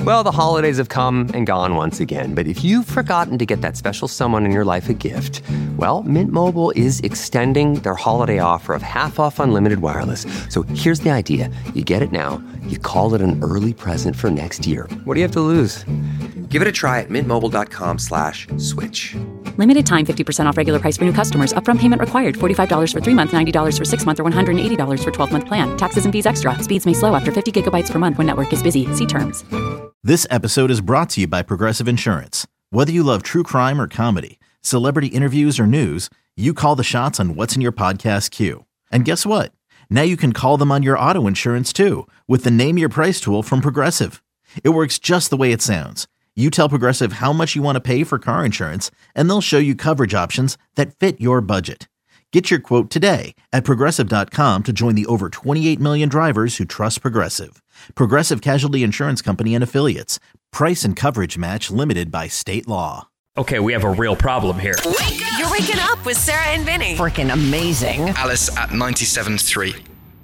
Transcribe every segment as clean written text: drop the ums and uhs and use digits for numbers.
Well, the holidays have come and gone once again, but if you've forgotten to get that special someone in your life a gift, well, Mint Mobile is extending their holiday offer of half off unlimited wireless. So here's the idea. You get it now, you call it an early present for next year. What do you have to lose? Give it a try at mintmobile.com/switch. Limited time 50% off regular price for new customers. Upfront payment required. $45 for 3 months, $90 for 6 months, or $180 for 12-month plan. Taxes and fees extra. Speeds may slow after 50 gigabytes per month when network is busy. See terms. This episode is brought to you by Progressive Insurance. Whether you love true crime or comedy, celebrity interviews or news, you call the shots on what's in your podcast queue. And guess what? Now you can call them on your auto insurance too with the Name Your Price tool from Progressive. It works just the way it sounds. You tell Progressive how much you want to pay for car insurance, and they'll show you coverage options that fit your budget. Get your quote today at Progressive.com to join the over 28 million drivers who trust Progressive. Progressive Casualty Insurance Company and Affiliates. Price and coverage match limited by state law. Okay, we have a real problem here. You're waking up with Sarah and Vinny. Freaking amazing. Alice at 97.3.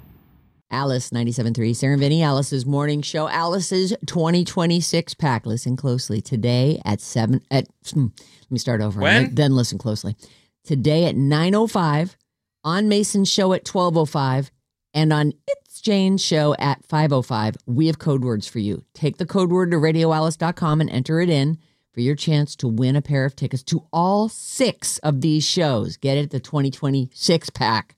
Alice 97.3, Sarah and Vinny, Alice's morning show, Alice's 2026 pack. Listen closely. Today at 7, let me start over. When? Then listen closely. Today at 9:05, on Mason's show at 12:05, and on It's Jane's show at 5:05, we have code words for you. Take the code word to radioalice.com and enter it in for your chance to win a pair of tickets to all 6 of these shows. Get it, the 2026 pack.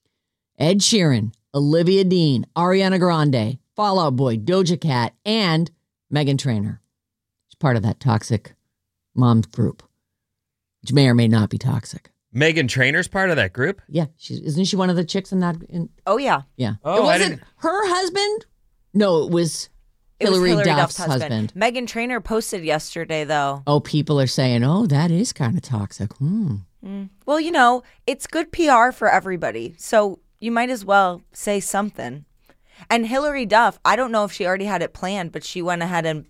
Ed Sheeran, Olivia Dean, Ariana Grande, Fall Out Boy, Doja Cat, and Meghan Trainor. She's part of that toxic mom group, which may or may not be toxic. Meghan Trainor's part of that group? Yeah, isn't she one of the chicks in that? Oh, yeah. Yeah. Oh, it wasn't her husband? No, it was Hillary Duff's husband. Meghan Trainor posted yesterday, though. Oh, people are saying, oh, that is kind of toxic. Well, you know, it's good PR for everybody. So you might as well say something. And Hillary Duff, I don't know if she already had it planned, but she went ahead and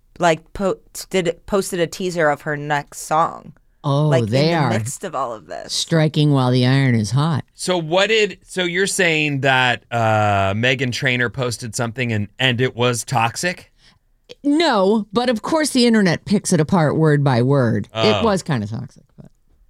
posted a teaser of her next song. Oh, they are in the midst of all of this. Striking while the iron is hot. So you're saying that Meghan Trainor posted something and it was toxic? No, but of course the internet picks it apart word by word. Oh. It was kind of toxic, but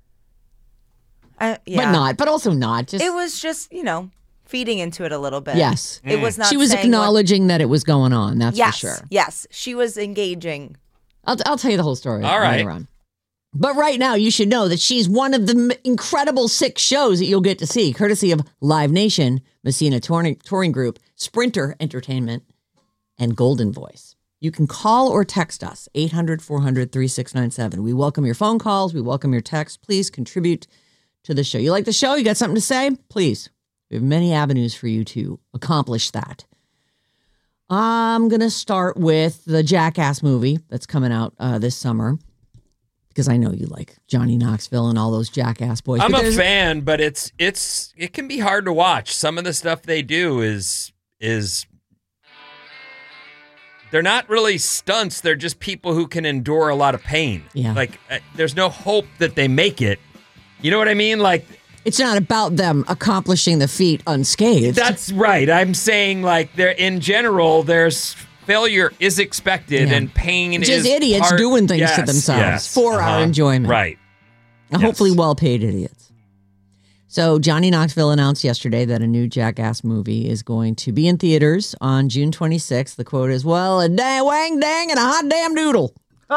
Yeah. but also not. Just It was just, feeding into it a little bit. yes. It was not. She was saying acknowledging that it was going on. That's yes, for sure. Yes, she was engaging. I'll tell you the whole story All right. later on. But right now, you should know that she's one of the incredible 6 shows that you'll get to see, courtesy of Live Nation, Messina Touring Group, Sprinter Entertainment, and Golden Voice. You can call or text us, 800-400-3697. We welcome your phone calls. We welcome your texts. Please contribute to the show. You like the show? You got something to say? Please. We have many avenues for you to accomplish that. I'm going to start with the Jackass movie that's coming out this summer, because I know you like Johnny Knoxville and all those Jackass boys. I'm a fan, but it can be hard to watch. Some of the stuff they do is they're not really stunts. They're just people who can endure a lot of pain. Yeah. Like there's no hope that they make it. You know what I mean? Like it's not about them accomplishing the feat unscathed. that's right. I'm saying like there in general, there's failure is expected and pain is just idiots part, doing things to yes, themselves yes, for our enjoyment. Right. Hopefully well-paid idiots. So Johnny Knoxville announced yesterday that a new Jackass movie is going to be in theaters on June 26th. The quote is, well, a dang wang dang and a hot damn doodle.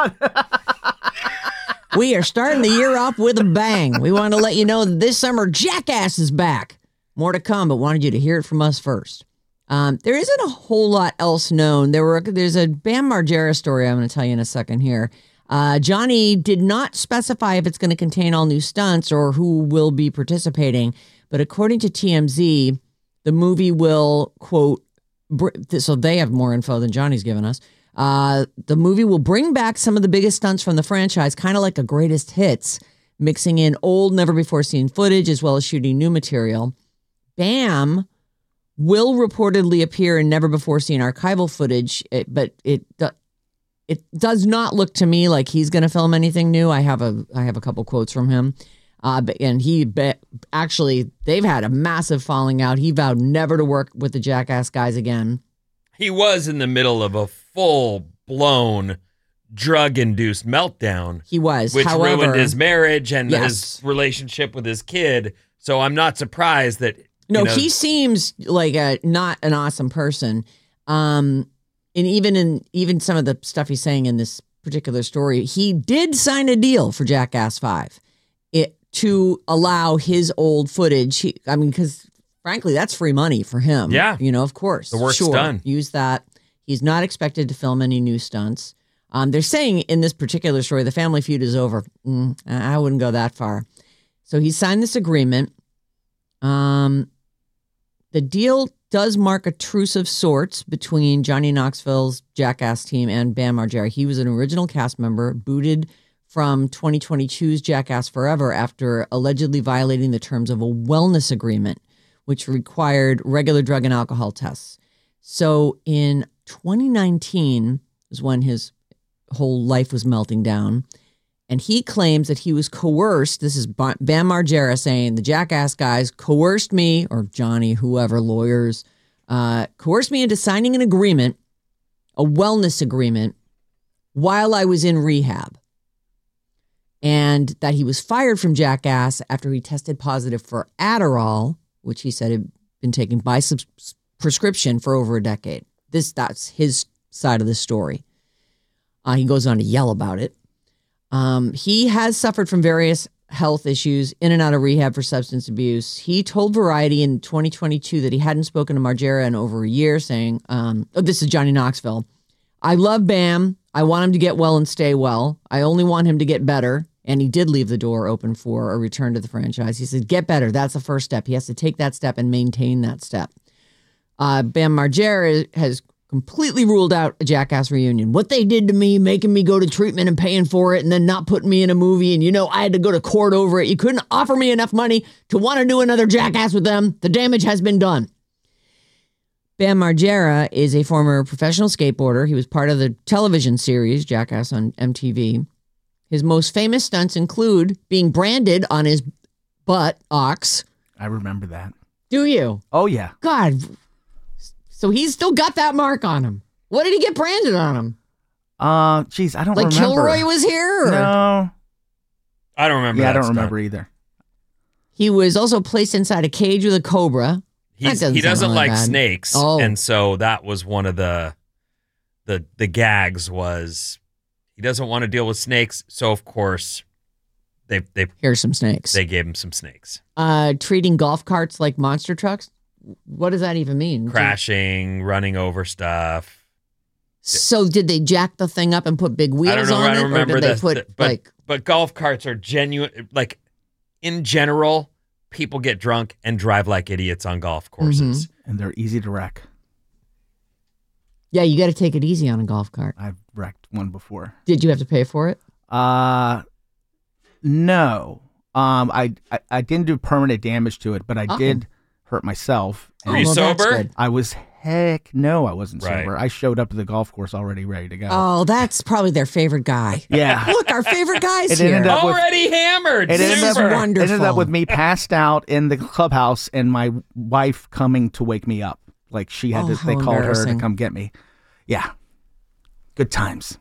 We are starting the year off with a bang. We want to let you know that this summer Jackass is back. More to come, but wanted you to hear it from us first. There isn't a whole lot else known. There's a Bam Margera story I'm going to tell you in a second here. Johnny did not specify if it's going to contain all new stunts or who will be participating, but according to TMZ, the movie will, quote, so they have more info than Johnny's given us. The movie will bring back some of the biggest stunts from the franchise, kind of like a greatest hits, mixing in old, never-before-seen footage as well as shooting new material. Bam will reportedly appear in never-before-seen archival footage, but it does not look to me like he's going to film anything new. I have a couple quotes from him, and actually they've had a massive falling out. He vowed never to work with the Jackass guys again. He was in the middle of a full full-blown drug-induced meltdown. He was. Which However, ruined his marriage and Yes. his relationship with his kid. So I'm not surprised that... No, he seems like not an awesome person. And even some of the stuff he's saying in this particular story, he did sign a deal for Jackass 5 to allow his old footage. Because frankly, that's free money for him. Yeah. Of course. The work's sure, done. Use that. He's not expected to film any new stunts. They're saying in this particular story, the family feud is over. I wouldn't go that far. So he signed this agreement. The deal does mark a truce of sorts between Johnny Knoxville's Jackass team and Bam Margera. He was an original cast member, booted from 2022's Jackass Forever after allegedly violating the terms of a wellness agreement, which required regular drug and alcohol tests. So in 2019 is when his whole life was melting down. And he claims that he was coerced. This is Bam Margera saying the Jackass guys coerced me, or Johnny, whoever, lawyers, coerced me into signing an agreement, a wellness agreement, while I was in rehab. And that he was fired from Jackass after he tested positive for Adderall, which he said had been taken by prescription for over a decade. That's his side of the story. He goes on to yell about it. He has suffered from various health issues, in and out of rehab for substance abuse. He told Variety in 2022 that he hadn't spoken to Margera in over a year, saying, this is Johnny Knoxville. I love Bam. I want him to get well and stay well. I only want him to get better. And he did leave the door open for a return to the franchise. He said, get better. That's the first step. He has to take that step and maintain that step. Bam Margera has completely ruled out a Jackass reunion. What they did to me, making me go to treatment and paying for it and then not putting me in a movie. And, I had to go to court over it. You couldn't offer me enough money to want to do another Jackass with them. The damage has been done. Bam Margera is a former professional skateboarder. He was part of the television series Jackass on MTV. His most famous stunts include being branded on his butt ox. I remember that. Do you? Oh, yeah. God. So he's still got that mark on him. What did he get branded on him? Geez, I don't like remember. Kilroy was here? Or? No. I don't remember. Yeah, I that don't stuff. remember either. He was also placed inside a cage with a cobra. He doesn't like snakes, Oh. and so that was one of the gags was he doesn't want to deal with snakes. So of course, Here's some snakes. They gave him some snakes. Treating golf carts like monster trucks. What does that even mean? Crashing, running over stuff. So did they jack the thing up and put big wheels I don't know. on I don't it? remember or did this, they put but golf carts are genuine. Like in general, people get drunk and drive like idiots on golf courses. And they're easy to wreck. Yeah, you got to take it easy on a golf cart. I've wrecked one before. Did you have to pay for it? No. I didn't do permanent damage to it, but I did hurt myself. Were you well, that's sober? good. I was no, I wasn't Right. sober. I showed up to the golf course already ready to go. Oh, that's probably their favorite guy. Yeah. Look, our favorite guy's It here. ended up with- Already hammered. It ended, This up, is wonderful. it ended up with me passed out in the clubhouse and my wife coming to wake me up. Like she had Oh, to, they how called her to embarrassing. come get me. Yeah. Good times.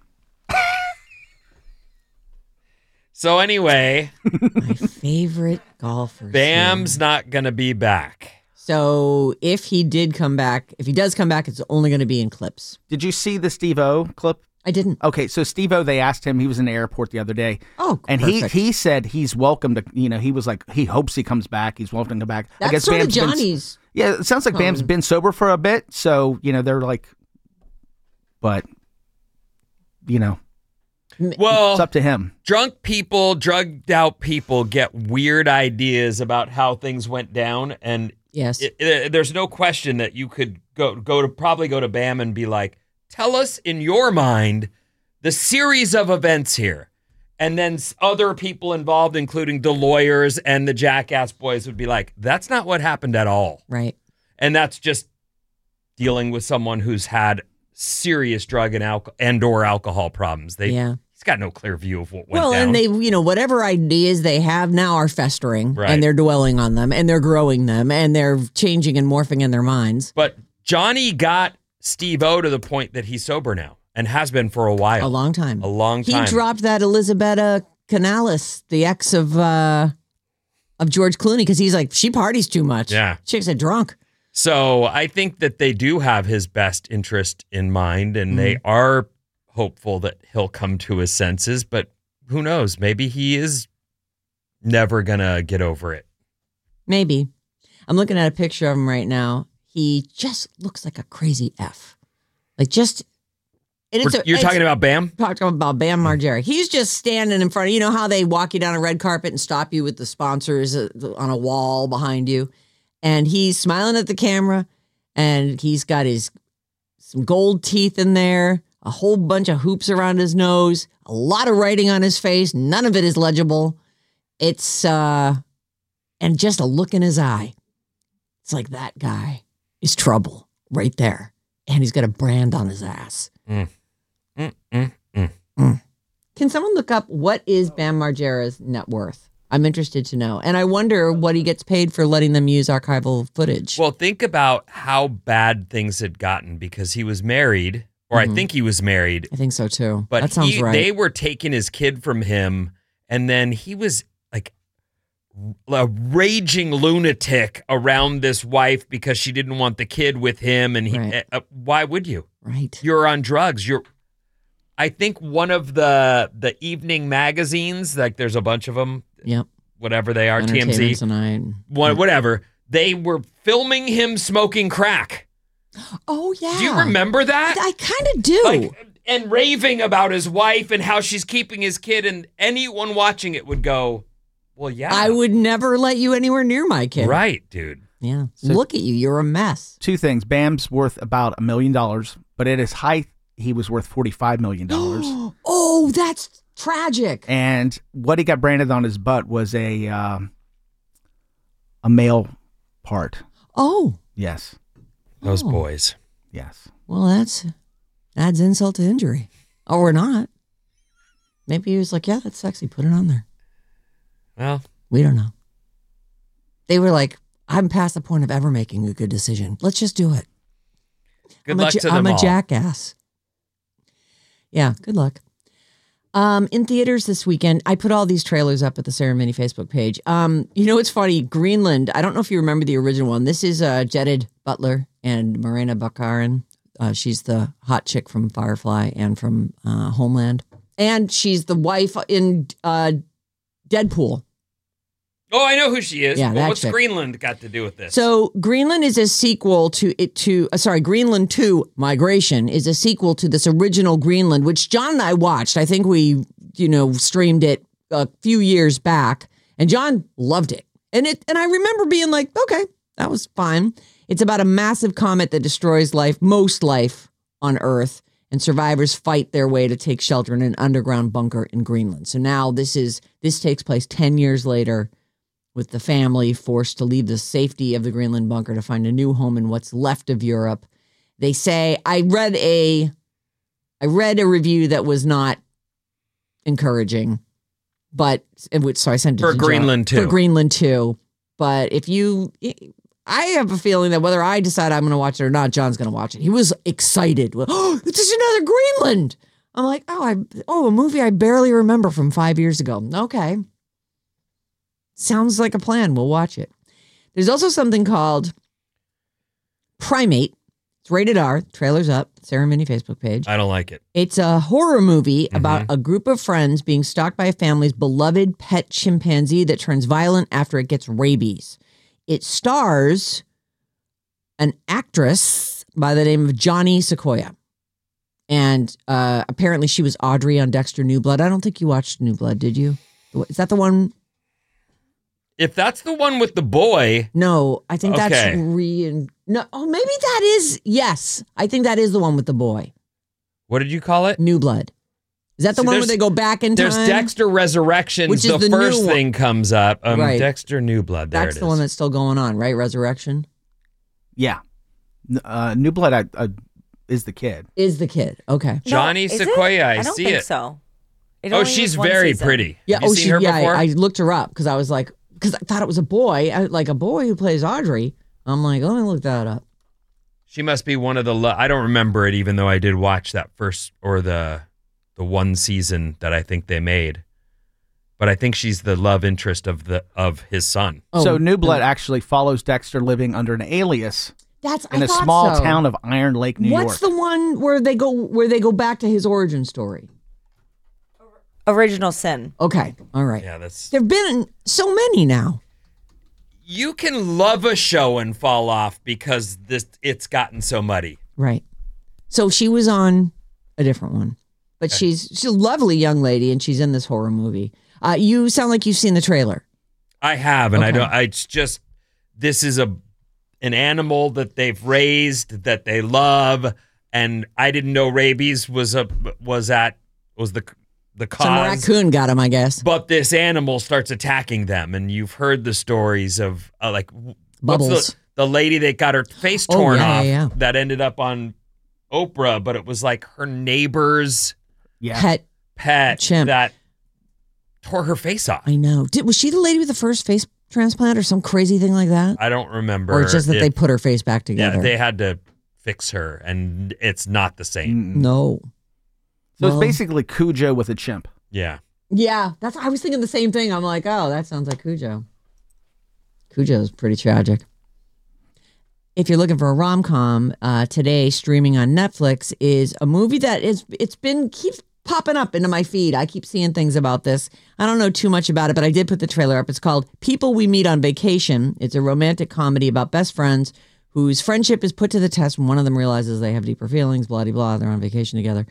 So anyway, My favorite golfer. Bam's not gonna be back. So if he did come back, if he does come back, it's only going to be in clips. Did you see the Steve-O clip? I didn't. Okay, so Steve-O, they asked him, he was in the airport the other day. Oh, And perfect. he said he's welcome to, he was like, he hopes he comes back. He's welcome to come back. I That's guess sort of Bam's been- Johnny's. Yeah, it sounds like Bam's been sober for a bit. So, they're like, but, Well, it's up to him. drunk people, drugged out people get weird ideas about how things went down, and Yes. there's no question that you could go to Bam and be like, tell us in your mind the series of events here. And then other people involved, including the lawyers and the Jackass boys, would be like, that's not what happened at all. Right. And that's just dealing with someone who's had serious drug and or alcohol problems. Yeah. He's got no clear view of what went Well, down. and they, whatever ideas they have now are festering, Right. and they're dwelling on them, and they're growing them, and they're changing and morphing in their minds. But Johnny got Steve-O to the point that he's sober now. and has been for a while. A long time. A long time. He dropped that Elisabetta Canales, the ex of George Clooney, because he's like, she parties too much. Yeah. Chick's a drunk. So I think that they do have his best interest in mind, and they are hopeful that he'll come to his senses, but who knows? Maybe he is never going to get over it. Maybe. I'm looking at a picture of him right now. He just looks like a crazy F. Like just... You're talking about Bam? Talking about Bam Margera. He's just standing in front of, you know how they walk you down a red carpet and stop you with the sponsors on a wall behind you? And he's smiling at the camera, and he's got some gold teeth in there, a whole bunch of hoops around his nose, a lot of writing on his face. None of it is legible. It's, and just a look in his eye. It's like that guy is trouble right there. And he's got a brand on his ass. Can someone look up what is Bam Margera's net worth? I'm interested to know. And I wonder what he gets paid for letting them use archival footage. Well, think about how bad things had gotten because he was married, or I think he was married. I think so too. But that sounds right. They were taking his kid from him, and then he was like a raging lunatic around this wife because she didn't want the kid with him. And why would you? Right. You're on drugs. I think one of the evening magazines, like there's a bunch of them. Yep. Whatever they are, Entertainment TMZ. Tonight. Whatever. They were filming him smoking crack. Oh, yeah. Do you remember that? I kind of do. And raving about his wife and how she's keeping his kid, and anyone watching it would go, well, yeah. I would never let you anywhere near my kid. Right, dude. Yeah. Look at you. You're a mess. Two things. Bam's worth about $1 million, but at his height, he was worth $45 million. Oh, that's tragic. And what he got branded on his butt was a male part. Oh. Yes. Those boys. Yes. Well, adds insult to injury. Or not. Maybe he was like, yeah, that's sexy. Put it on there. Well. We don't know. They were like, I'm past the point of ever making a good decision. Let's just do it. Good luck to them all. I'm a jackass. Yeah, good luck. In theaters this weekend, I put all these trailers up at the Sarah Mini Facebook page. You know, it's funny. Greenland, I don't know if you remember the original one. This is Jedid Butler and Morena Baccarin. She's the hot chick from Firefly and from Homeland. And she's the wife in Deadpool. Oh, I know who she is. Yeah, but that what's chick. Greenland got to do with this? So Greenland is a sequel Greenland 2 Migration is a sequel to this original Greenland, which John and I watched. I think we, streamed it a few years back, and John loved it. And I remember being like, okay, that was fine. It's about a massive comet that destroys most life on Earth, and survivors fight their way to take shelter in an underground bunker in Greenland. So now this takes place 10 years later, with the family forced to leave the safety of the Greenland bunker to find a new home in what's left of Europe. They say, I read a review that was not encouraging, so I sent it for to Greenland John, 2. For Greenland 2. But I have a feeling that whether I decide I'm going to watch it or not, John's going to watch it. He was excited. Oh, this is another Greenland. I'm like, a movie I barely remember from 5 years ago. Okay. Sounds like a plan. We'll watch it. There's also something called Primate. It's rated R. Trailer's up. Sarah Mini Facebook page. I don't like it. It's a horror movie about a group of friends being stalked by a family's beloved pet chimpanzee that turns violent after it gets rabies. It stars an actress by the name of Johnny Sequoia. And apparently she was Audrey on Dexter New Blood. I don't think you watched New Blood, did you? Is that the one? If that's the one with the boy. No, I think that's Okay. maybe that is. Yes, I think that is the one with the boy. What did you call it? New Blood. Is that the See, one where they go back in time? There's Dexter Resurrections. Which is the the first new one. thing comes up. Right. Dexter New Blood. There That's it the is. one that's still going on, right? Resurrection Yeah. New Blood is the kid. is the kid. Okay. Johnny No, is it? Sequoia. I don't see think it. so. It Oh, only she's was one very season. pretty. Yeah. Have you seen her before? I looked her up because I was like, because I thought it was a boy, like a boy who plays Audrey. I'm like, let me look that up. She must be one of the. I don't remember it, even though I did watch that first or the one season that I think they made. But I think she's the love interest of his son. So New Blood actually follows Dexter living under an alias in a thought small so. town of Iron Lake, New York. What's the one where they go back to his origin story? Original Sin. Okay, all right. Yeah, that's. There've been so many now. You can love a show and fall off because it's gotten so muddy. Right. So she was on a different one, but she's a lovely young lady, and she's in this horror movie. You sound like you've seen the trailer. I have, and Okay. it's just this is an animal that they've raised that they love, and I didn't know rabies was the cause. Some raccoon got him, I guess. But this animal starts attacking them, and you've heard the stories of Bubbles. what's the lady that got her face torn off yeah. that ended up on Oprah, but it was like her neighbor's pet chimp. that tore her face off. I know. Was she the lady with the first face transplant or some crazy thing like that? I don't remember. Or just that they put her face back together? Yeah, they had to fix her, and it's not the same. No. So it's basically Cujo with a chimp. Yeah. Yeah, I was thinking the same thing. I'm like, oh, that sounds like Cujo. Cujo's pretty tragic. If you're looking for a rom-com, today streaming on Netflix is a movie that keeps popping up into my feed. I keep seeing things about this. I don't know too much about it, but I did put the trailer up. It's called People We Meet on Vacation. It's a romantic comedy about best friends whose friendship is put to the test when one of them realizes they have deeper feelings, blah, blah, blah. They're on vacation together.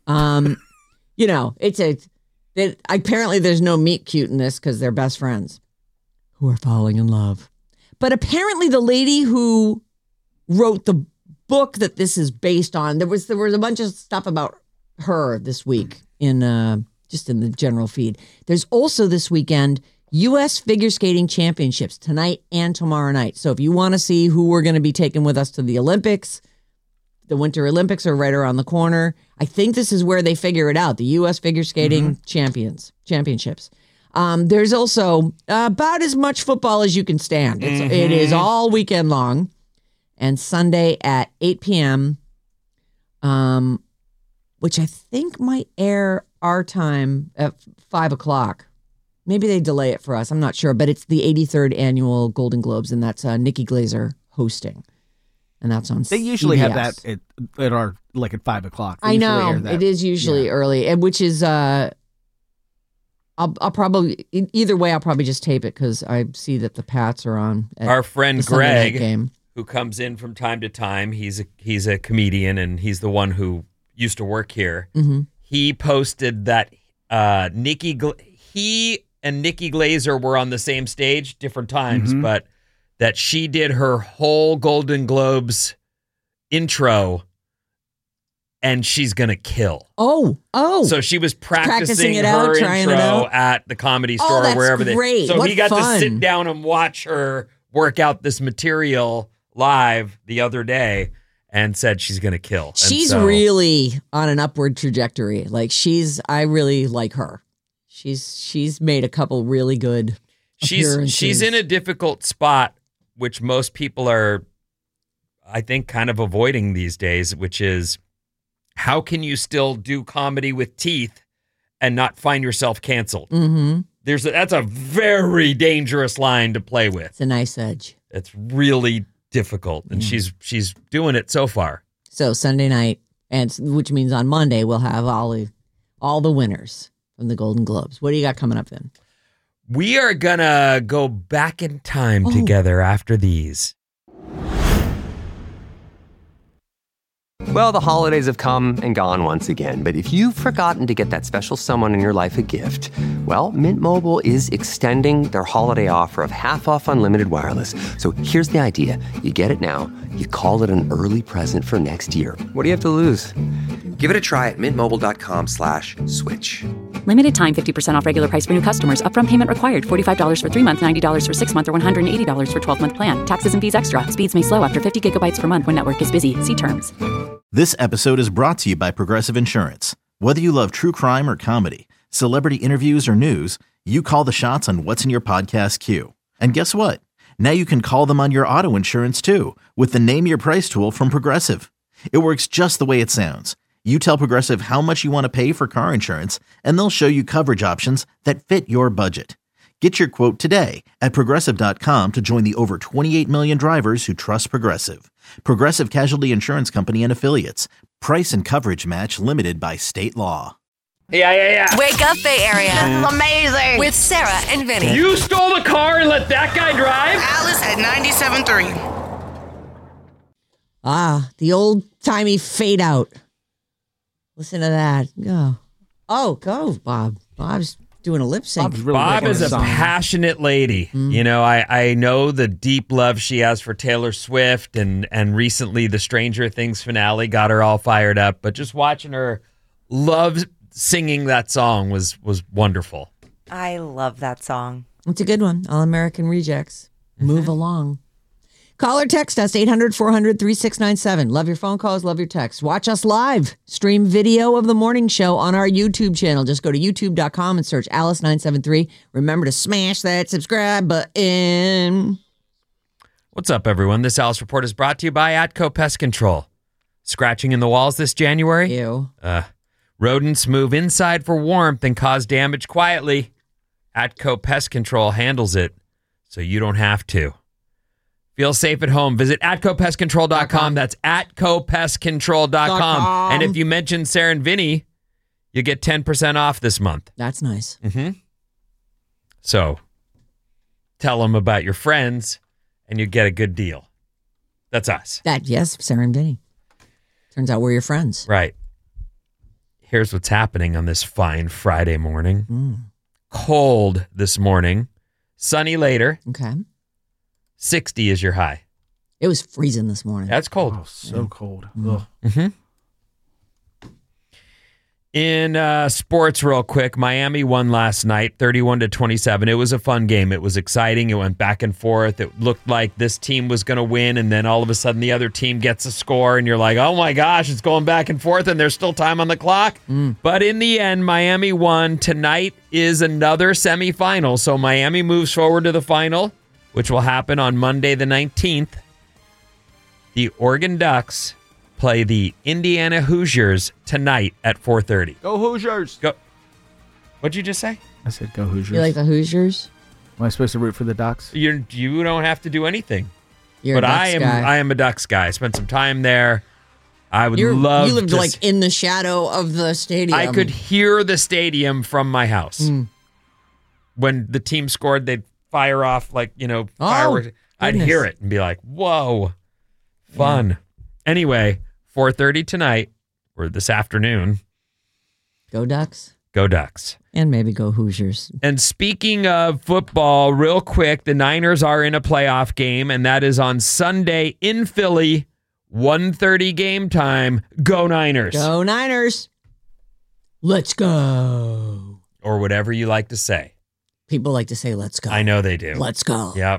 Apparently there's no meet cute in this because they're best friends who are falling in love. But apparently the lady who wrote the book that this is based on, there was a bunch of stuff about her this week in just in the general feed. There's also this weekend U.S. Figure Skating Championships tonight and tomorrow night. So if you want to see who we're going to be taking with us to the Olympics, the Winter Olympics are right around the corner. I think this is where they figure it out, the U.S. Figure Skating Championships. There's also about as much football as you can stand. It is all weekend long. And Sunday at 8 p.m., which I think might air our time at 5 o'clock. Maybe they delay it for us. I'm not sure. But it's the 83rd Annual Golden Globes, and that's Nikki Glaser hosting. And that's on They usually CBS. have that at our at 5 o'clock. They I usually know air that. it is usually early, and which is I'll probably either way I'll probably just tape it because I see that the Pats are on. At Our friend the Sunday night Greg, game. who comes in from time to time, he's a comedian, and he's the one who used to work here. Mm-hmm. He posted that he and Nikki Glaser were on the same stage, different times, but that she did her whole Golden Globes intro, and she's gonna kill. Oh! So she was practicing it her out, trying it intro out. at the Comedy Oh, Store or that's wherever great. So What he got to fun. sit down and watch her work out this material live the other day, and said she's gonna kill. And She's so- really on an upward trajectory. Like I really like her. She's made a couple really good. She's in a difficult spot, which most people are, I think, kind of avoiding these days, which is how can you still do comedy with teeth and not find yourself canceled? Mm-hmm. That's a very dangerous line to play with. It's a nice edge. It's really difficult, and she's doing it so far. So Sunday night, which means on Monday we'll have all the winners from the Golden Globes. What do you got coming up then? We are gonna go back in time together after these. Well, the holidays have come and gone once again, but if you've forgotten to get that special someone in your life a gift, well, Mint Mobile is extending their holiday offer of half off unlimited wireless. So here's the idea. You get it now, you call it an early present for next year. What do you have to lose? Give it a try at mintmobile.com/switch. Limited time 50% off regular price for new customers. Upfront payment required. $45 for 3 months, $90 for 6 months, or $180 for 12-month plan. Taxes and fees extra. Speeds may slow after 50 gigabytes per month when network is busy. See terms. This episode is brought to you by Progressive Insurance. Whether you love true crime or comedy, celebrity interviews or news, you call the shots on what's in your podcast queue. And guess what? Now you can call them on your auto insurance too with the Name Your Price tool from Progressive. It works just the way it sounds. You tell Progressive how much you want to pay for car insurance, and they'll show you coverage options that fit your budget. Get your quote today at Progressive.com to join the over 28 million drivers who trust Progressive. Progressive Casualty Insurance Company and Affiliates. Price and coverage match limited by state law. Yeah. Wake up, Bay Area. This is amazing. With Sarah and Vinny. You stole the car and let that guy drive? Alice at 97.3. Ah, the old-timey fade out. Listen to that. Go. Oh, go, Bob. Bob's doing a lip sync. Bob is a passionate lady. You know, I know the deep love she has for Taylor Swift, and recently the Stranger Things finale got her all fired up. But just watching her love singing that song was wonderful. I love that song. It's a good one. All American Rejects. Move along. Call or text us, 800-400-3697. Love your phone calls, love your texts. Watch us live. Stream video of the morning show on our YouTube channel. Just go to youtube.com and search Alice973. Remember to smash that subscribe button. What's up, everyone? This Alice Report is brought to you by Atco Pest Control. Scratching in the walls this January? Ew. Rodents move inside for warmth and cause damage quietly. Atco Pest Control handles it so you don't have to. Feel safe at home. Visit AtcoPestControl.com. That's AtcoPestControl.com. And if you mention Sarah and Vinny, you get 10% off this month. That's nice. So tell them about your friends and you get a good deal. That's us. Yes, Sarah and Vinny. Turns out we're your friends. Right. Here's what's happening on this fine Friday morning. Cold this morning. Sunny later. Okay. 60 is your high. It was freezing this morning. That's cold. Oh, so cold. In sports, real quick, Miami won last night, 31-27. It was a fun game. It was exciting. It went back and forth. It looked like this team was going to win, and then all of a sudden the other team gets a score, and you're like, oh my gosh, it's going back and forth, and there's still time on the clock. But in the end, Miami won. Tonight is another semifinal, so Miami moves forward to the final, which will happen on Monday the 19th. The Oregon Ducks play the Indiana Hoosiers tonight at 4:30. Go Hoosiers. Go. What'd you just say? I said go Hoosiers. You like the Hoosiers? Am I supposed to root for the Ducks? You don't have to do anything. You're but a Ducks guy. I am a Ducks guy. I spent some time there. I would love You lived to like in the shadow of the stadium. I could hear the stadium from my house. When the team scored, they'd fire off fireworks. I'd hear it and be like, whoa, fun. Anyway, 4:30 tonight, or this afternoon. Go Ducks. Go Ducks. And maybe go Hoosiers. And speaking of football, real quick, the Niners are in a playoff game, and that is on Sunday in Philly, 1:30 game time. Go Niners. Go Niners. Let's go. Or whatever you like to say. People like to say, let's go. I know they do. Let's go. Yep.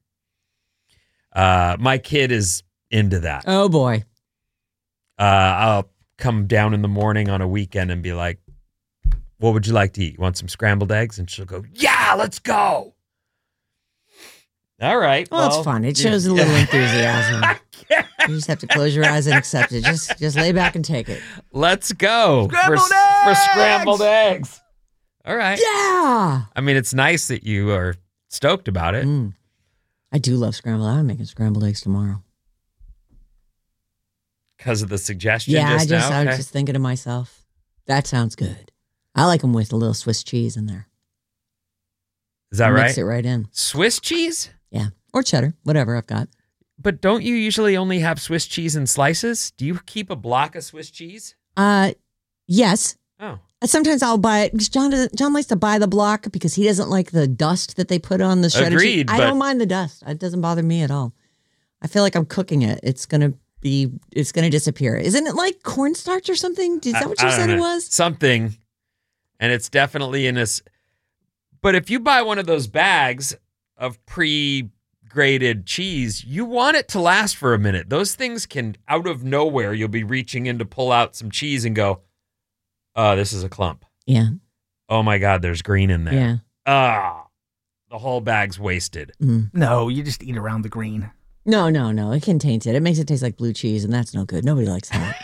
My kid is into that. Oh, boy. I'll come down in the morning on a weekend and be like, what would you like to eat? You want some scrambled eggs? And she'll go, yeah, let's go. All right. Well, it's fun. It shows a little enthusiasm. You just have to close your eyes and accept it. Just lay back and take it. Let's go for scrambled eggs. All right. Yeah. I mean, it's nice that you are stoked about it. I do love scrambled. I'm making scrambled eggs tomorrow. Because of the suggestion Yeah, just now? I was just thinking to myself, that sounds good. I like them with a little Swiss cheese in there. Is that right? Mix it right in. Swiss cheese? Yeah. Or cheddar, whatever I've got. But don't you usually only have Swiss cheese in slices? Do you keep a block of Swiss cheese? Yes. Oh. Sometimes I'll buy it because John likes to buy the block because he doesn't like the dust that they put on the shredded cheese. Agreed, I don't mind the dust. It doesn't bother me at all. I feel like I'm cooking it. It's gonna disappear. Isn't it like cornstarch or something? Is that what you said it was? Something. And it's definitely in this. But if you buy one of those bags of pre-grated cheese, you want it to last for a minute. Those things can, out of nowhere, you'll be reaching in to pull out some cheese and go, oh, this is a clump. Yeah. Oh my God, there's green in there. Yeah. the whole bag's wasted. No, you just eat around the green. No. It contains it. It makes it taste like blue cheese, and that's no good. Nobody likes that.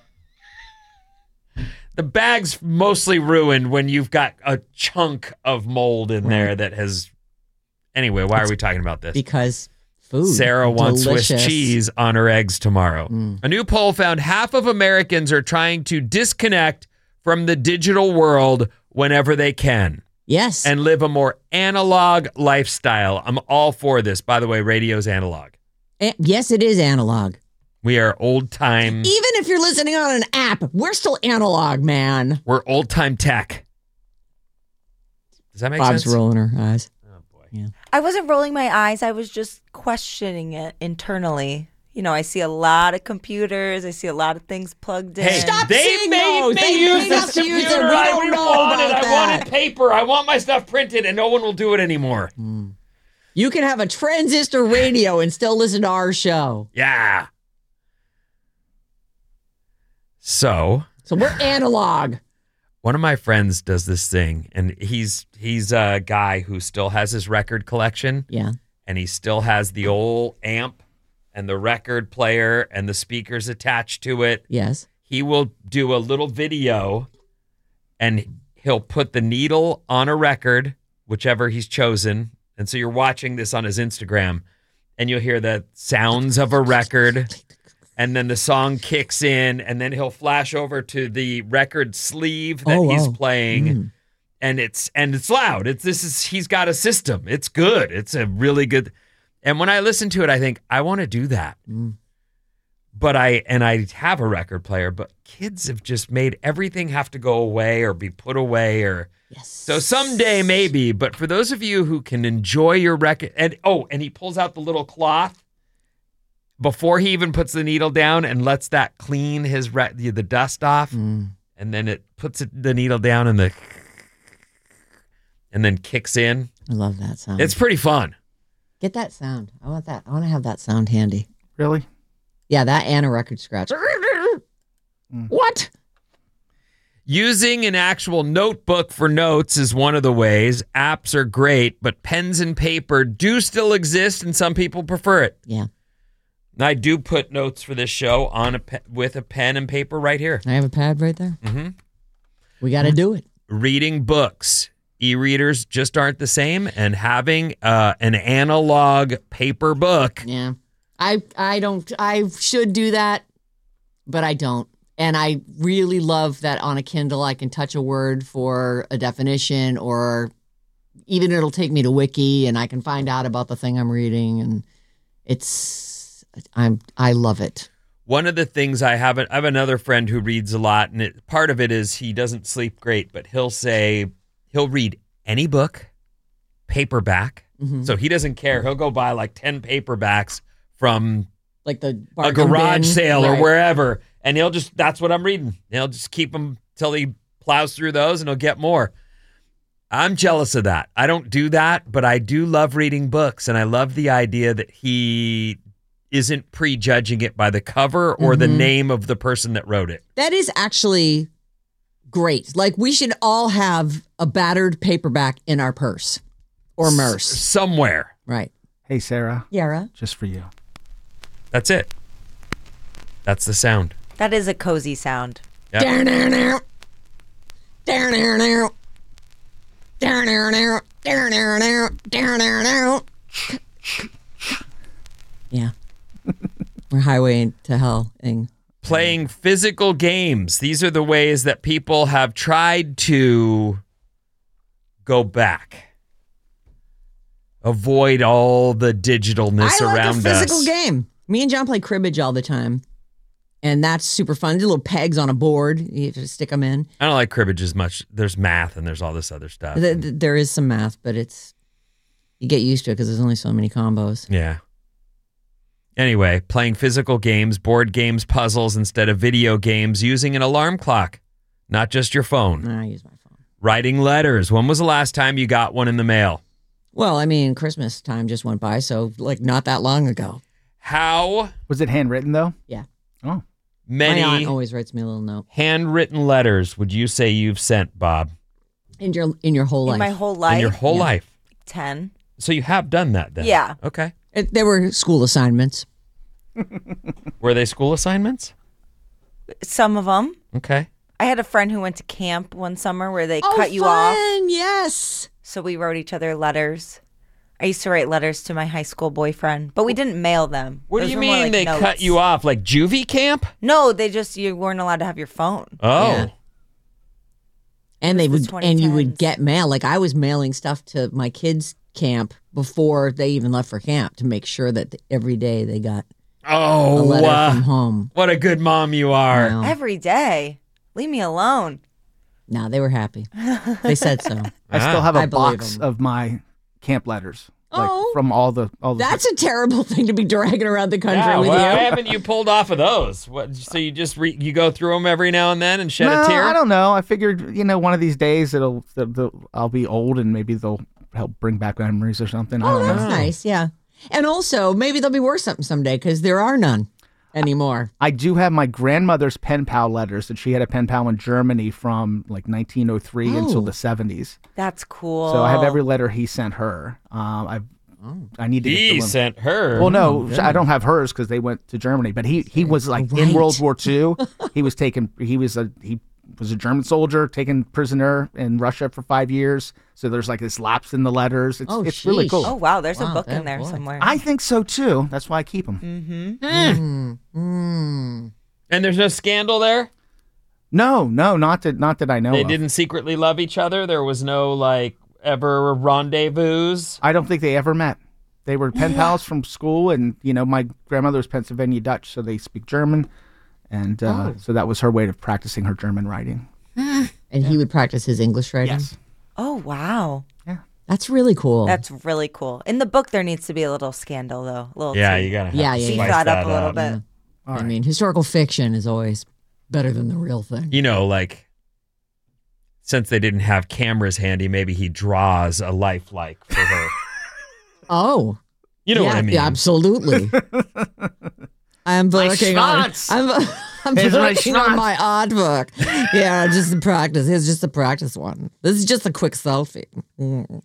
The bag's mostly ruined when you've got a chunk of mold in there that has... Anyway, why are we talking about this? Because food. Sarah wants Delicious. Swiss cheese on her eggs tomorrow. A new poll found half of Americans are trying to disconnect from the digital world whenever they can. Yes. And live a more analog lifestyle. I'm all for this. By the way, radio's analog. Yes, it is analog. We are old time. Even if you're listening on an app, we're still analog, man. We're old time tech. Does that make Bob's sense? rolling her eyes. Oh, boy. Yeah. I wasn't rolling my eyes. I was just questioning it internally. You know, I see a lot of computers. I see a lot of things plugged in. Hey, Stop they saying made those. me They use made this us use it. computer. We I don't know wanted. about I that. wanted paper. I want my stuff printed, and no one will do it anymore. You can have a transistor radio and still listen to our show. Yeah. So we're analog. one of my friends does this thing, and he's a guy who still has his record collection. Yeah. And he still has the old amp and the record player and the speakers attached to it. Yes. He will do a little video, and he'll put the needle on a record, whichever he's chosen. And so you're watching this on his Instagram, and you'll hear the sounds of a record, and then the song kicks in, and then he'll flash over to the record sleeve that he's playing. And it's loud. He's got a system. It's good. It's a really good. And when I listen to it, I think I want to do that. But I have a record player, but kids have just made everything have to go away or be put away so someday maybe. But for those of you who can enjoy your record, and he pulls out the little cloth before he even puts the needle down and lets that clean the dust off, and then it puts the needle down and then kicks in. I love that sound. It's pretty fun. Get that sound. I want that. I want to have that sound handy. Really? Yeah, that and a record scratch. What? Using an actual notebook for notes is one of the ways. Apps are great, but pens and paper do still exist, and some people prefer it. Yeah. I do put notes for this show on with a pen and paper right here. I have a pad right there. Mm-hmm. We got to do it. Reading books. E-readers just aren't the same, and having an analog paper book. Yeah. I should do that, but I don't. And I really love that on a Kindle I can touch a word for a definition, or even it'll take me to Wiki and I can find out about the thing I'm reading, and I love it. One of the things I have another friend who reads a lot, and part of it is he doesn't sleep great, but he'll read any book, paperback. Mm-hmm. So he doesn't care. He'll go buy like 10 paperbacks from like a garage sale or wherever, and that's what I'm reading. He'll just keep them till he plows through those, and he'll get more. I'm jealous of that. I don't do that, but I do love reading books, and I love the idea that he isn't prejudging it by the cover or the name of the person that wrote it. That is actually great. Like, we should all have a battered paperback in our purse or merce. Somewhere. Right. Hey, Sarah. Yara. Just for you. That's it. That's the sound. That is a cozy sound. Yep. Yeah. We're highway to hell. Playing physical games. These are the ways that people have tried to go back. Avoid all the digitalness around us. I like a physical game. Me and John play cribbage all the time. And that's super fun. Little pegs on a board. You just stick them in. I don't like cribbage as much. There's math and there's all this other stuff. There is some math, but you get used to it because there's only so many combos. Yeah. Anyway, playing physical games, board games, puzzles instead of video games, using an alarm clock, not just your phone. I use my phone. Writing letters. When was the last time you got one in the mail? Well, I mean, Christmas time just went by, so like not that long ago. How? Was it handwritten though? Yeah. Oh. My aunt always writes me a little note. Handwritten letters would you say you've sent, Bob? In your whole life? In my whole life? In your whole life. 10. So you have done that then? Yeah. Okay. There were school assignments. Were they school assignments? Some of them. Okay. I had a friend who went to camp one summer where they cut you fun. off. Yes. So we wrote each other letters. I used to write letters to my high school boyfriend, but we didn't mail them. What do Those you were more mean like they notes. cut you off? Like juvie camp? No, you weren't allowed to have your phone. Oh. Yeah. And It was the you would 2010s. get mail. Like I was mailing stuff to my kids' camp before they even left for camp to make sure that every day they got Oh, a letter from home. what a good mom you are. Wow. Every day. Leave me alone. No, they were happy. They said so. I still have I a believe box 'em. of my camp letters. Like, Oh. from all the That's a terrible thing to be dragging around the country Yeah, with why you. haven't you pulled off of those? What? So you just you go through them every now and then and shed No, a tear? I don't know. I figured, one of these days I'll be old and maybe they'll help bring back memories or something. I Oh, don't that's know. nice. Yeah. And also, maybe they'll be worth something someday because there are none anymore. I do have my grandmother's pen pal letters that she had a pen pal in Germany from like 1903 until the 70s. That's cool. So I have every letter he sent her. I need to get the He one. sent her. Well, no, I don't have hers because they went to Germany. But he was like in Right. World War II. He was a German soldier taken prisoner in Russia for 5 years. So there's like this lapse in the letters. It's really sheesh. cool. Oh, wow. There's a Wow, book in that there boy. somewhere. I think so too. That's why I keep them. And there's no scandal there? No, not that I know They of. didn't secretly love each other? There was no, like, ever rendezvous? I don't think they ever met. They were pen pals from school, and my grandmother was Pennsylvania Dutch, so they speak German, and so that was her way of practicing her German writing. And he would practice his English writing. Yes. Oh, wow. That's really cool. That's really cool. In the book, there needs to be a little scandal, though. A little Yeah, tea. you gotta have Yeah, to yeah, Beef yeah. spice that up a little up. bit. I mean, historical fiction is always better than the real thing. You know, like, since they didn't have cameras handy, maybe he draws a lifelike for her. Oh. You know what I mean? Yeah, absolutely. I'm working on. I'm Here's my working on schnoz. my artwork. Yeah, just the practice. Here's just the practice one. This is just a quick selfie. Mm.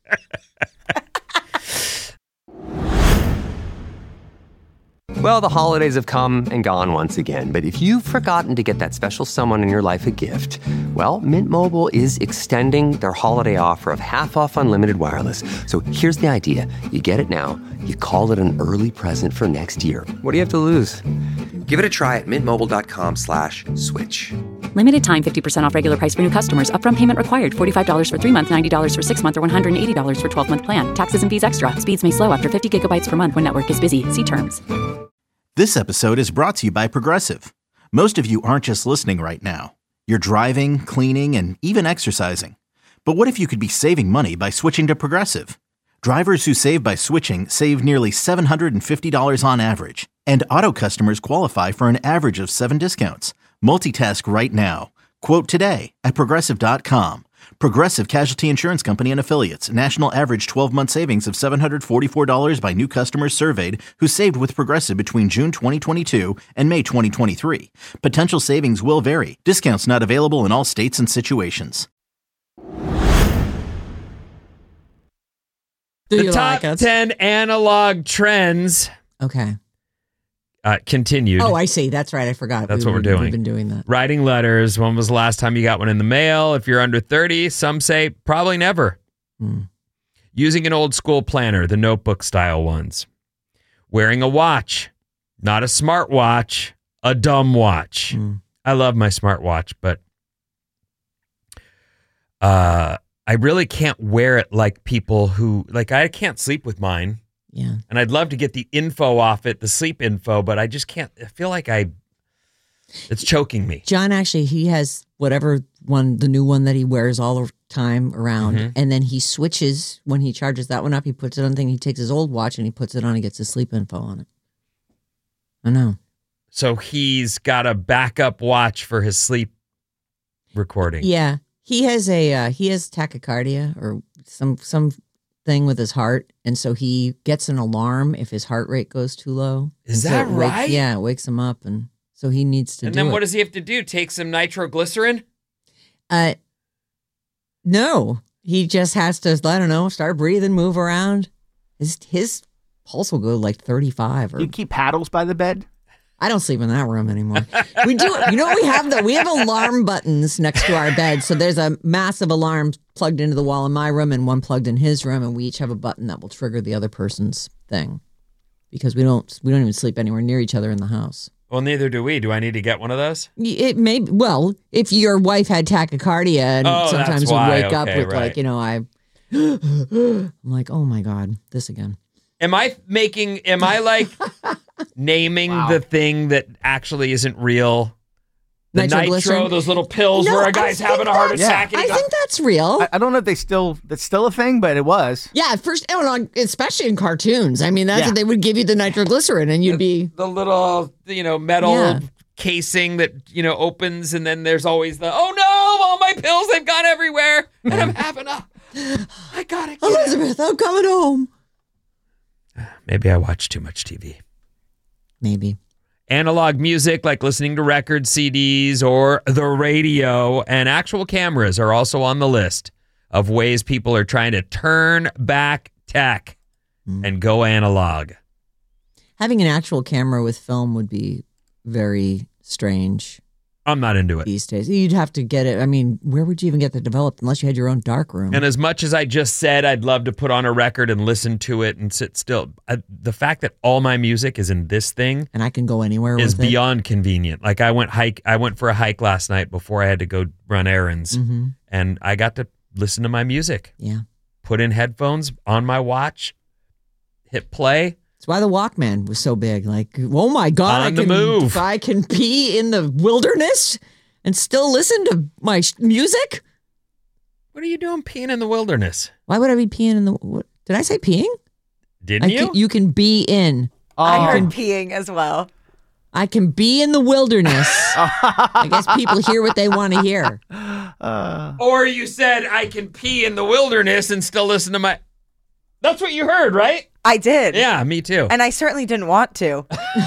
Well, the holidays have come and gone once again, but if you've forgotten to get that special someone in your life a gift, well, Mint Mobile is extending their holiday offer of half off unlimited wireless. So here's the idea. You get it now, you call it an early present for next year. What do you have to lose? Give it a try at mintmobile.com/switch. Limited time 50% off regular price for new customers. Upfront payment required. $45 for 3 months, $90 for 6 months, or $180 for 12-month plan. Taxes and fees extra. Speeds may slow after 50 gigabytes per month when network is busy. See terms. This episode is brought to you by Progressive. Most of you aren't just listening right now. You're driving, cleaning, and even exercising. But what if you could be saving money by switching to Progressive? Drivers who save by switching save nearly $750 on average. And auto customers qualify for an average of 7 discounts. Multitask right now. Quote today at Progressive.com. Progressive Casualty Insurance Company and Affiliates. National average 12-month savings of $744 by new customers surveyed who saved with Progressive between June 2022 and May 2023. Potential savings will vary. Discounts not available in all states and situations. Do The you top like it? 10 analog trends Okay. continued. Oh, I see. That's right. I forgot. That's what we're doing. We've been doing that. Writing letters. When was the last time you got one in the mail? If you're under 30, some say probably never. Using an old school planner, the notebook style ones. Wearing a watch, not a smart watch, a dumb watch. I love my smart watch, but I really can't wear it like people who, like, I can't sleep with mine. Yeah. And I'd love to get the info off it, the sleep info, but I just can't. I feel like it's choking me. John actually, he has whatever one, the new one that he wears all the time around. And then he switches when he charges that one up. He puts it on thing. He takes his old watch and he puts it on and gets his sleep info on it. I know. So he's got a backup watch for his sleep recording. Yeah. He has tachycardia or some thing with his heart. And so he gets an alarm if his heart rate goes too low. Is And so that it wakes- right? Yeah, it wakes him up. And so he needs to And do then it. what does he have to do? Take some nitroglycerin? No. he just has to, I don't know, start breathing, move around. His pulse will go like 35. Or You keep paddles by the bed? I don't sleep in that room anymore. We do. You know what we have, though? We have alarm buttons next to our bed. So there's a massive alarm plugged into the wall in my room and one plugged in his room. And we each have a button that will trigger the other person's thing. Because we don't even sleep anywhere near each other in the house. Well, neither do we. Do I need to get one of those? It may, well, if your wife had tachycardia and sometimes would wake up with right. like, you know, I'm like, oh my God, this again. Am I like naming the thing that actually isn't real? The nitro, those little pills where a guy's having a heart attack. I think that's real. I don't know if that's still a thing, but it was. Yeah, first, especially in cartoons. I mean, that's what they would give you the nitroglycerin and you'd be... The little, metal casing that, opens and then there's always the, oh no, all my pills, they've gone everywhere and I'm having I gotta get Elizabeth, I'm coming home. Maybe I watch too much TV. Maybe. Analog music, like listening to record CDs or the radio, and actual cameras are also on the list of ways people are trying to turn back tech and go analog. Having an actual camera with film would be very strange. I'm not into it. These days. You'd have to get it. I mean, where would you even get that developed unless you had your own dark room? And as much as I just said I'd love to put on a record and listen to it and sit still, the fact that all my music is in this thing and I can go anywhere is with beyond convenient. Like I went for a hike last night before I had to go run errands, and I got to listen to my music. Yeah. Put in headphones on my watch, hit play. That's why the Walkman was so big. Like, oh my God, move. I can pee in the wilderness and still listen to my music? What are you doing peeing in the wilderness? Why would I be peeing in the... Did I say peeing? Didn't you? You can be in. I heard peeing as well. I can be in the wilderness. I guess people hear what they want to hear. Or you said, I can pee in the wilderness and still listen to my... That's what you heard, right? I did. Yeah, me too. And I certainly didn't want to.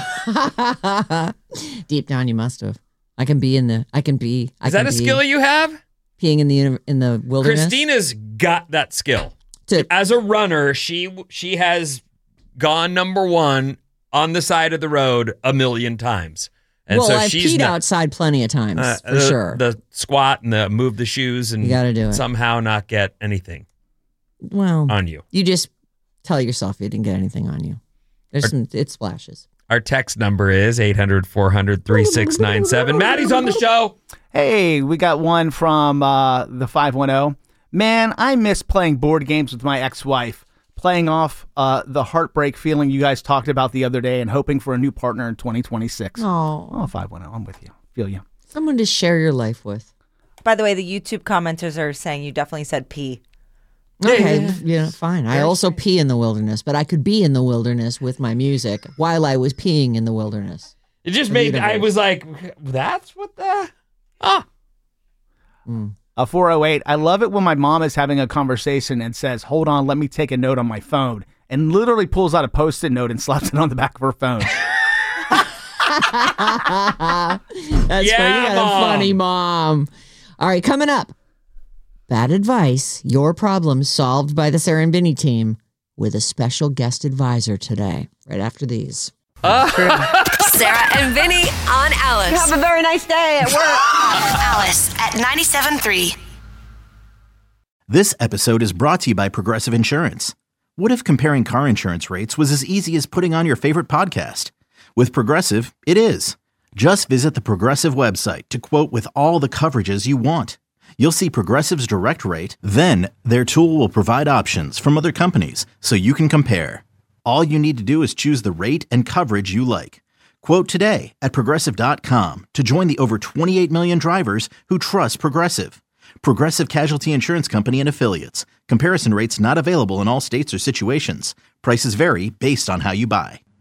Deep down, you must have. I can be in the... Is that a skill you have? Peeing in the wilderness? Christina's got that skill. As a runner, she has gone number one on the side of the road a million times. And well, so I've peed outside plenty of times, for sure. The squat and the move the shoes and you gotta do it. Somehow not get anything on you. You just tell yourself you didn't get anything on you. It splashes. Our text number is 800-400-3697. Maddie's on the show. Hey, we got one from the 510. Man, I miss playing board games with my ex-wife, playing off the heartbreak feeling you guys talked about the other day and hoping for a new partner in 2026. Oh, 510, I'm with you. Feel you. Someone to share your life with. By the way, the YouTube commenters are saying you definitely said pee. Okay, yeah, fine. I also pee in the wilderness, but I could be in the wilderness with my music while I was peeing in the wilderness. It just made, I was like, that's what the... 408, I love it when my mom is having a conversation and says, hold on, let me take a note on my phone, and literally pulls out a Post-it note and slaps it on the back of her phone. That's funny. You got a funny mom. All right, coming up. Bad advice, your problems solved by the Sarah and Vinny team with a special guest advisor today, right after these. Sarah and Vinny on Alice. Have a very nice day at work. Alice at 97.3. This episode is brought to you by Progressive Insurance. What if comparing car insurance rates was as easy as putting on your favorite podcast? With Progressive, it is. Just visit the Progressive website to quote with all the coverages you want. You'll see Progressive's direct rate, then their tool will provide options from other companies so you can compare. All you need to do is choose the rate and coverage you like. Quote today at Progressive.com to join the over 28 million drivers who trust Progressive. Progressive Casualty Insurance Company and Affiliates. Comparison rates not available in all states or situations. Prices vary based on how you buy.